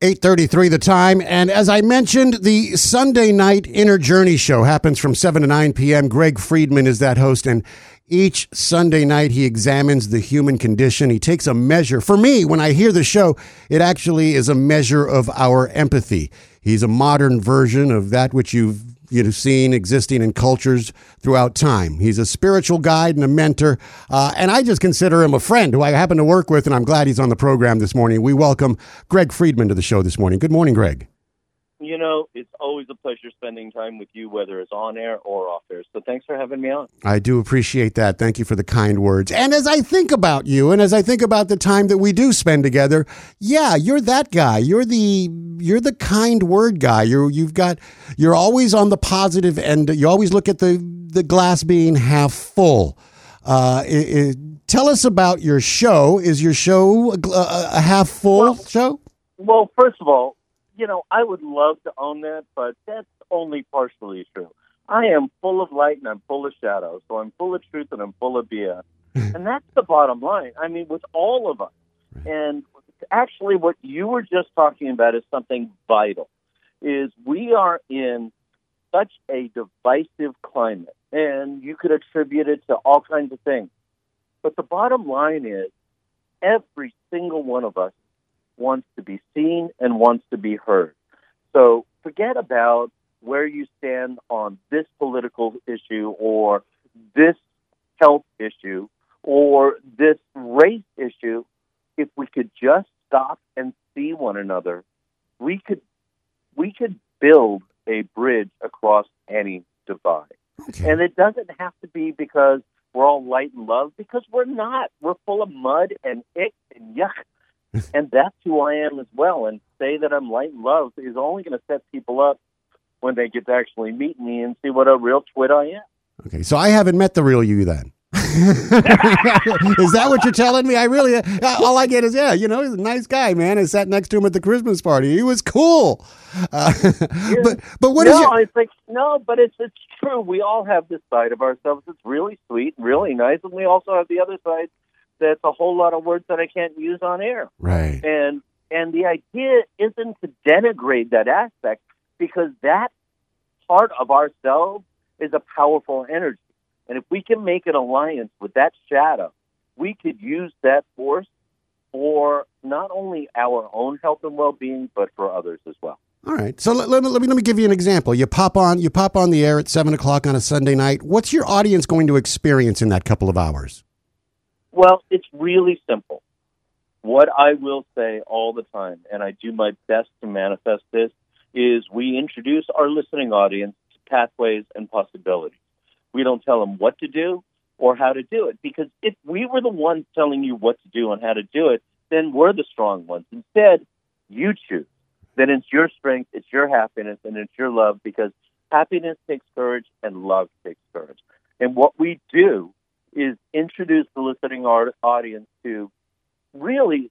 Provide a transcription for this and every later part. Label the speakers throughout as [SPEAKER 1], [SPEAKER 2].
[SPEAKER 1] 8:33 the time, and as I mentioned, the Sunday night Inner Journey show happens from 7 to 9 p.m. Greg Friedman is that host, and each Sunday night he examines the human condition. He takes a measure. For me, when I hear the show, it actually is a measure of our empathy. He's a modern version of that which you've seen existing in cultures throughout time. He's a spiritual guide and a mentor, and I just consider him a friend who I happen to work with, and I'm glad he's on the program this morning. We welcome Greg Friedman to the show this morning. Good morning, Greg.
[SPEAKER 2] You know, it's always a pleasure spending time with you, whether it's on air or off air. So thanks for having me on.
[SPEAKER 1] I do appreciate that. Thank you for the kind words. And as I think about you, and as I think about the time that we do spend together, yeah, you're that guy. You're the kind word guy. You're always on the positive end. You always look at the glass being half full. Tell us about your show. Is your show a half full show?
[SPEAKER 2] Well, first of all, I would love to own that, but that's only partially true. I am full of light and I'm full of shadows. So I'm full of truth and I'm full of BS. And that's the bottom line. I mean, with all of us. And actually what you were just talking about is something vital, is we are in such a divisive climate. And you could attribute it to all kinds of things. But the bottom line is every single one of us wants to be seen and wants to be heard. So forget about where you stand on this political issue or this health issue or this race issue. If we could just stop and see one another, we could build a bridge across any divide. Okay. And it doesn't have to be because we're all light and love, because we're not. We're full of mud and ick and yuck. And that's who I am as well. And say that I'm light and love is only going to set people up when they get to actually meet me and see what a real twit I am.
[SPEAKER 1] Okay, so I haven't met the real you then. Is that what you're telling me? All I get is, he's a nice guy, man. I sat next to him at the Christmas party. He was cool. But what is
[SPEAKER 2] I think, but it's true. We all have this side of ourselves that's really sweet, really nice. And we also have the other side that's a whole lot of words that I can't use on air.
[SPEAKER 1] Right.
[SPEAKER 2] And the idea isn't to denigrate that aspect, because that part of ourselves is a powerful energy. And if we can make an alliance with that shadow, we could use that force for not only our own health and well-being, but for others as well.
[SPEAKER 1] All right. So let me give you an example. You pop on the air at 7:00 on a Sunday night. What's your audience going to experience in that couple of hours?
[SPEAKER 2] Well, it's really simple. What I will say all the time, and I do my best to manifest this, is we introduce our listening audience to pathways and possibilities. We don't tell them what to do or how to do it, because if we were the ones telling you what to do and how to do it, then we're the strong ones. Instead, you choose. Then it's your strength, it's your happiness, and it's your love, because happiness takes courage and love takes courage. And what we do is introduce the listening audience to really,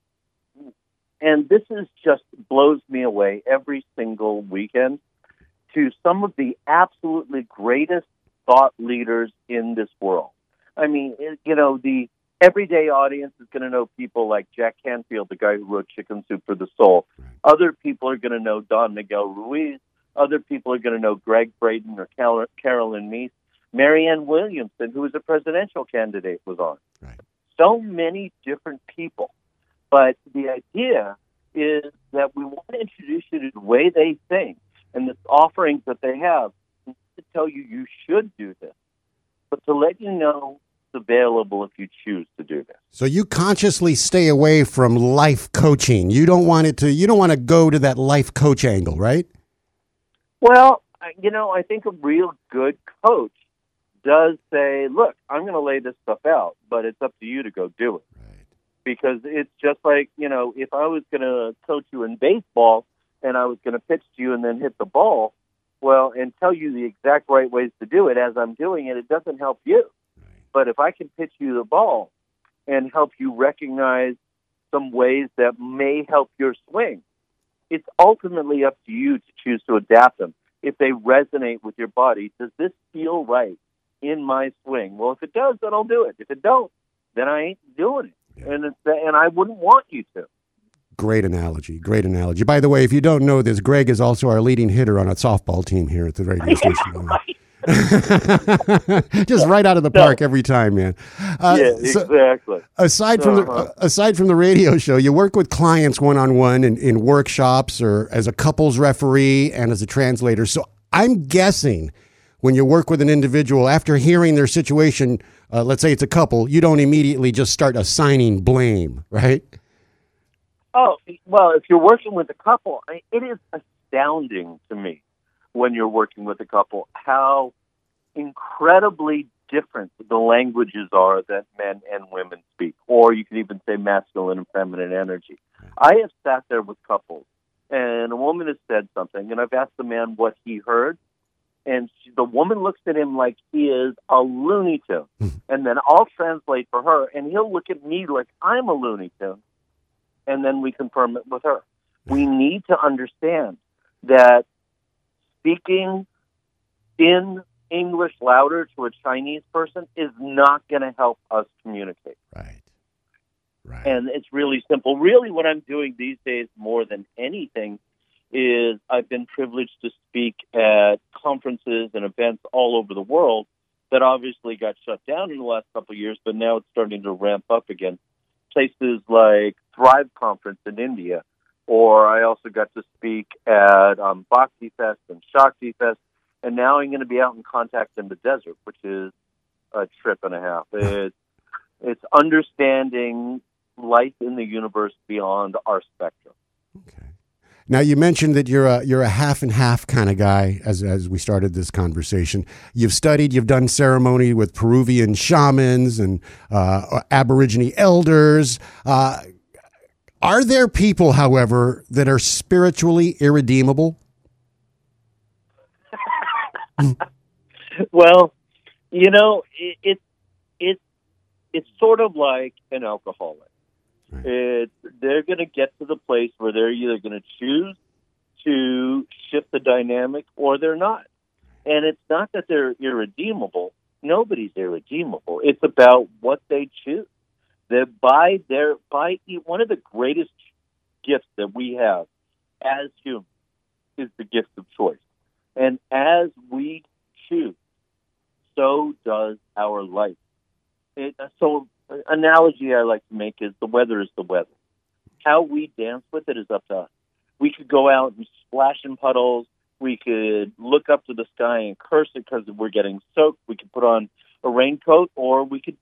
[SPEAKER 2] and this is just blows me away every single weekend, to some of the absolutely greatest thought leaders in this world. I mean, the everyday audience is going to know people like Jack Canfield, the guy who wrote Chicken Soup for the Soul. Other people are going to know Don Miguel Ruiz. Other people are going to know Greg Braden or Carolyn Meese. Marianne Williamson, who was a presidential candidate, was on. Right. So many different people. But the idea is that we want to introduce you to the way they think and the offerings that they have, not to tell you should do this, but to let you know it's available if you choose to do this.
[SPEAKER 1] So you consciously stay away from life coaching. You don't want to go to that life coach angle, right?
[SPEAKER 2] Well, I think a real good coach does say, look, I'm going to lay this stuff out, but it's up to you to go do it. Right. Because it's just like, if I was going to coach you in baseball and I was going to pitch to you and then hit the ball, well, and tell you the exact right ways to do it as I'm doing it, it doesn't help you. Right. But if I can pitch you the ball and help you recognize some ways that may help your swing, it's ultimately up to you to choose to adapt them. If they resonate with your body, does this feel right in my swing? Well, if it does, then I'll do it. If it don't, then I ain't doing it. Yeah. And I wouldn't want you to.
[SPEAKER 1] Great analogy. Great analogy. By the way, if you don't know this, Greg is also our leading hitter on a softball team here at the radio station. Just right out of the park every time, man.
[SPEAKER 2] Exactly.
[SPEAKER 1] Aside from the radio show, you work with clients one-on-one in workshops or as a couples referee and as a translator. So I'm guessing when you work with an individual, after hearing their situation, let's say it's a couple, you don't immediately just start assigning blame, right?
[SPEAKER 2] Oh, well, if you're working with a couple, it is astounding to me when you're working with a couple how incredibly different the languages are that men and women speak, or you can even say masculine and feminine energy. I have sat there with couples, and a woman has said something, and I've asked the man what he heard, and the woman looks at him like he is a Looney Tune, and then I'll translate for her, and he'll look at me like I'm a Looney Tune, and then we confirm it with her. We need to understand that speaking in English louder to a Chinese person is not going to help us communicate.
[SPEAKER 1] Right.
[SPEAKER 2] And it's really simple. Really, what I'm doing these days more than anything is I've been privileged to speak at conferences and events all over the world that obviously got shut down in the last couple of years, but now it's starting to ramp up again. Places like Thrive Conference in India, or I also got to speak at Bhakti Fest and Shakti Fest, and now I'm going to be out in Contact in the Desert, which is a trip and a half. It's understanding life in the universe beyond our spectrum.
[SPEAKER 1] Okay. Now, you mentioned that you're a half and half kind of guy as we started this conversation. You've studied, you've done ceremony with Peruvian shamans and Aborigine elders. Are there people, however, that are spiritually irredeemable?
[SPEAKER 2] Well, it's sort of like an alcoholic. Right. They're going to get to the place where they're either going to choose to shift the dynamic or they're not. And it's not that they're irredeemable. Nobody's irredeemable. It's about what they choose. That by one of the greatest gifts that we have as humans is the gift of choice. And as we choose, so does our life. So analogy I like to make is the weather is the weather. How we dance with it is up to us. We could go out and splash in puddles. We could look up to the sky and curse it because we're getting soaked. We could put on a raincoat, or we could,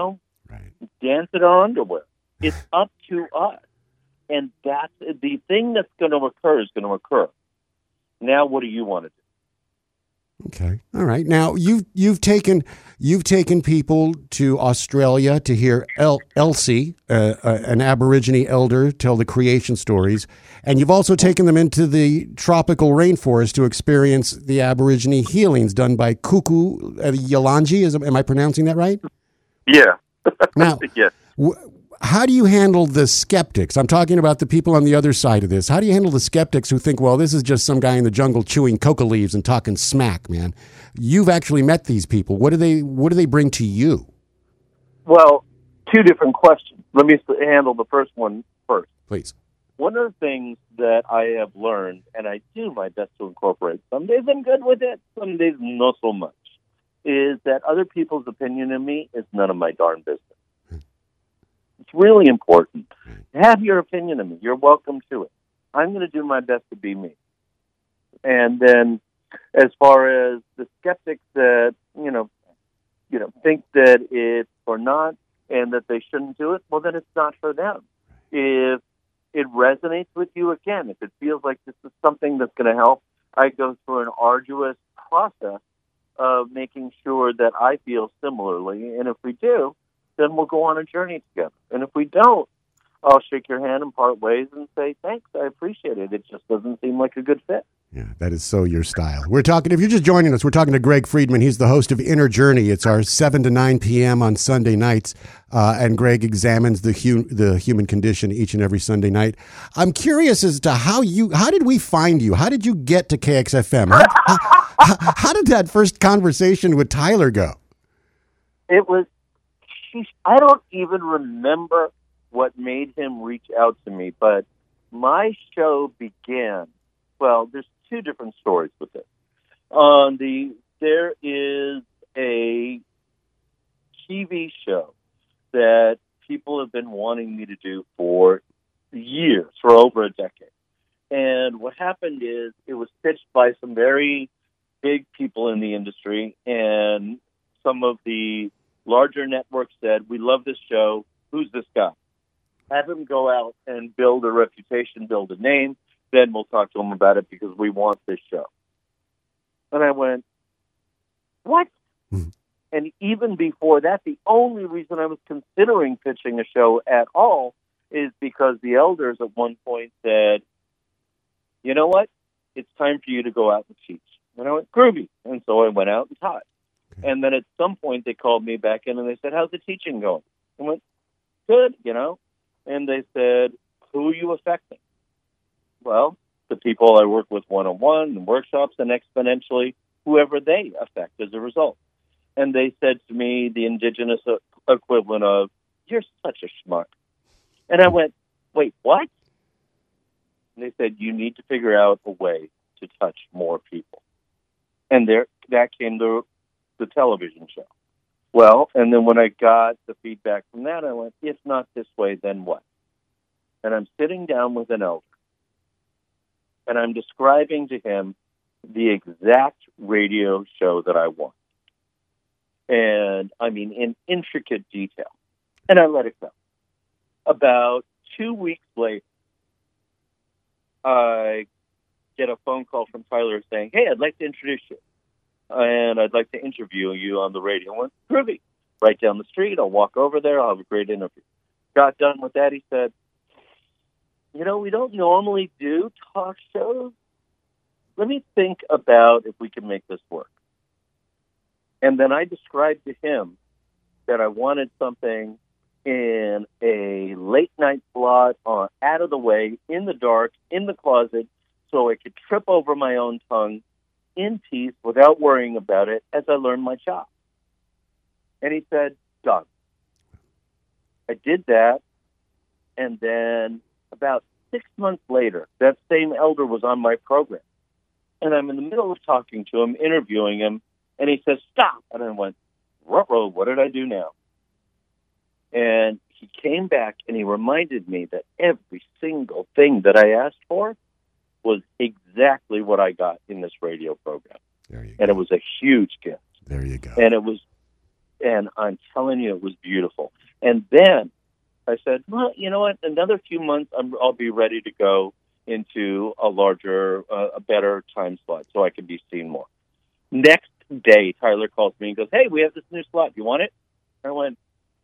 [SPEAKER 2] dance in our underwear. It's up to us. And that's the thing that's going to occur is going to occur. Now, what do you want to do?
[SPEAKER 1] Okay. All right. Now you've taken people to Australia to hear Elsie, an Aborigine elder, tell the creation stories, and you've also taken them into the tropical rainforest to experience the Aborigine healings done by Kuku Yalanji. Am I pronouncing that right?
[SPEAKER 2] Yeah.
[SPEAKER 1] Now,
[SPEAKER 2] yes.
[SPEAKER 1] How do you handle the skeptics? I'm talking about the people on the other side of this. How do you handle the skeptics who think, well, this is just some guy in the jungle chewing coca leaves and talking smack, man? You've actually met these people. What do they bring to you?
[SPEAKER 2] Well, two different questions. Let me handle the first one first.
[SPEAKER 1] Please.
[SPEAKER 2] One of the things that I have learned, and I do my best to incorporate, some days I'm good with it, some days not so much, is that other people's opinion of me is none of my darn business. It's really important. Have your opinion of me. You're welcome to it. I'm going to do my best to be me. And then as far as the skeptics that, think that it's or not and that they shouldn't do it, well, then it's not for them. If it resonates with you, again, if it feels like this is something that's going to help, I go through an arduous process of making sure that I feel similarly. And if we do, then we'll go on a journey together. And if we don't, I'll shake your hand and part ways and say, thanks, I appreciate it. It just doesn't seem like a good fit.
[SPEAKER 1] Yeah, that is so your style. We're talking, if you're just joining us, we're talking to Greg Friedman. He's the host of Inner Journey. It's our 7 to 9 p.m. on Sunday nights, and Greg examines the human condition each and every Sunday night. I'm curious as to how did we find you? How did you get to KXFM? How did that first conversation with Tyler go?
[SPEAKER 2] It was, I don't even remember what made him reach out to me, but my show began. Well, there's two different stories with this. There is a TV show that people have been wanting me to do for years, for over a decade. And what happened is it was pitched by some very big people in the industry, and some of the larger networks said, "We love this show. Who's this guy? Have him go out and build a reputation, build a name. Then we'll talk to him about it because we want this show." And I went, "What?" And even before that, the only reason I was considering pitching a show at all is because the elders at one point said, "You know what? It's time for you to go out and teach." And I went, "Groovy." And so I went out and taught. And then at some point they called me back in and they said, "How's the teaching going?" I went, "Good, And they said, "Who are you affecting?" Well, the people I work with one-on-one and workshops, and exponentially whoever they affect as a result. And they said to me the indigenous equivalent of, "You're such a schmuck." And I went, "Wait, what?" And they said, "You need to figure out a way to touch more people." And that came to the television show. Well, and then when I got the feedback from that, I went, "If not this way, then what?" And I'm sitting down with an elder, and I'm describing to him the exact radio show that I want. And, I mean, in intricate detail. And I let it go. About 2 weeks later, I get a phone call from Tyler saying, "Hey, I'd like to introduce you. And I'd like to interview you on the radio." I went, "Groovy. Right down the street. I'll walk over there. I'll have a great interview." Got done with that. He said, "We don't normally do talk shows. Let me think about if we can make this work." And then I described to him that I wanted something in a late-night slot, out of the way, in the dark, in the closet, so I could trip over my own tongue in peace without worrying about it as I learned my job. And he said, "Done." I did that, and then about 6 months later, that same elder was on my program. And I'm in the middle of talking to him, interviewing him, and he says, "Stop." And I went, "Ruh-roh, what did I do now?" And he came back and he reminded me that every single thing that I asked for was exactly what I got in this radio program.
[SPEAKER 1] There you go.
[SPEAKER 2] And it was a huge gift.
[SPEAKER 1] There you go.
[SPEAKER 2] And I'm telling you, it was beautiful. And then I said, "Well, you know what? Another few months, I'll be ready to go into a larger, a better time slot so I can be seen more." Next day, Tyler calls me and goes, "Hey, we have this new slot. You want it?" I went,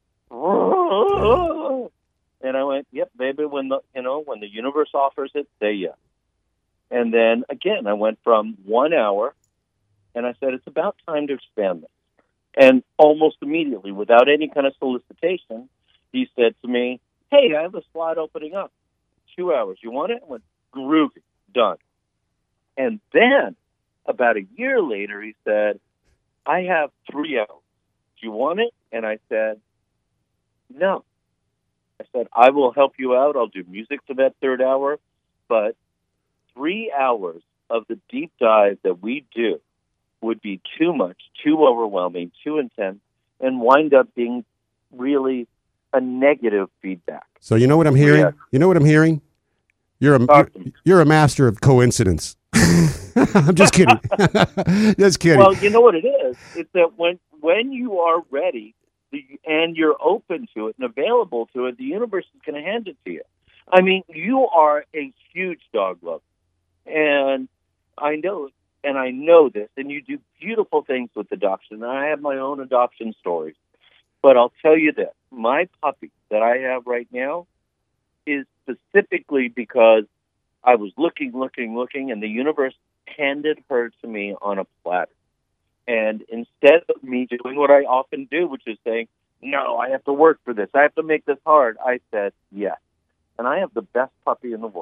[SPEAKER 2] "Oh." And I went, "Yep, baby. When the universe offers it, say yes." And then again, I went from 1 hour, and I said, "It's about time to expand this." And almost immediately, without any kind of solicitation, he said to me, "Hey, I have a slot opening up. 2 hours. You want it?" I went, "Groovy. Done." And then, about a year later, he said, "I have 3 hours. Do you want it?" And I said, "No." I said, "I will help you out. I'll do music for that third hour. But 3 hours of the deep dive that we do would be too much, too overwhelming, too intense, and wind up being really a negative feedback."
[SPEAKER 1] So you know what I'm hearing?
[SPEAKER 2] Yeah.
[SPEAKER 1] You know what I'm hearing? You're a master of coincidence. I'm just kidding. Just kidding.
[SPEAKER 2] Well, you know what it is? It's that when you are ready and you're open to it and available to it, the universe is going to hand it to you. I mean, you are a huge dog lover. And I know this, and you do beautiful things with adoption. And I have my own adoption stories. But I'll tell you this, my puppy that I have right now is specifically because I was looking, and the universe handed her to me on a platter. And instead of me doing what I often do, which is saying, "No, I have to work for this. I have to make this hard," I said, "Yes." And I have the best puppy in the world.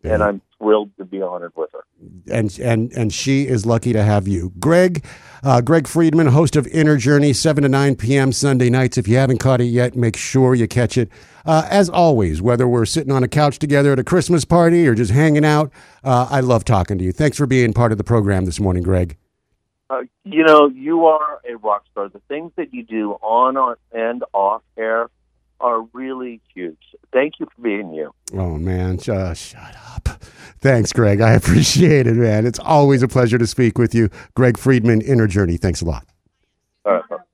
[SPEAKER 2] and I'm thrilled to be honored with her.
[SPEAKER 1] And she is lucky to have you. Greg Friedman, host of Inner Journey, 7 to 9 p.m. Sunday nights. If you haven't caught it yet, make sure you catch it. As always, whether we're sitting on a couch together at a Christmas party or just hanging out, I love talking to you. Thanks for being part of the program this morning, Greg.
[SPEAKER 2] You are a rock star. The things that you do on and off air are really huge. Thank you for being you.
[SPEAKER 1] Oh, man, just shut up. Thanks, Greg. I appreciate it, man. It's always a pleasure to speak with you. Greg Friedman, Inner Journey. Thanks a lot.
[SPEAKER 2] All right.